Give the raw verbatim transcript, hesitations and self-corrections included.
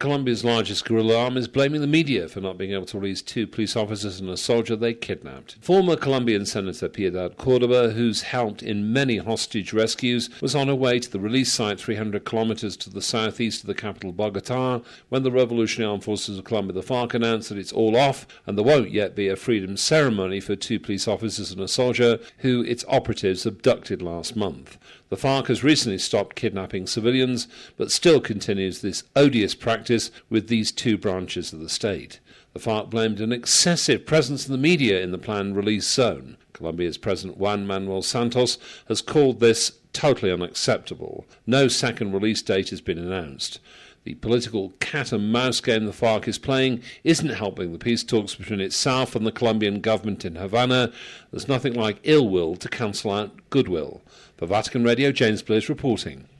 Colombia's largest guerrilla arm is blaming the media for not being able to release two police officers and a soldier they kidnapped. Former Colombian Senator Piedad Córdoba, who's helped in many hostage rescues, was on her way to the release site three hundred kilometers to the southeast of the capital Bogotá when the Revolutionary Armed Forces of Colombia, the FARC, announced that it's all off and there won't yet be a freedom ceremony for two police officers and a soldier who its operatives abducted last month. The FARC has recently stopped kidnapping civilians, but still continues this odious practice with these two branches of the state. The FARC blamed an excessive presence of the media in the planned release zone. Colombia's President Juan Manuel Santos has called this totally unacceptable. No second release date has been announced. The political cat-and-mouse game the FARC is playing isn't helping the peace talks between itself and the Colombian government in Havana. There's nothing like ill will to cancel out goodwill. For Vatican Radio, James Bliss reporting.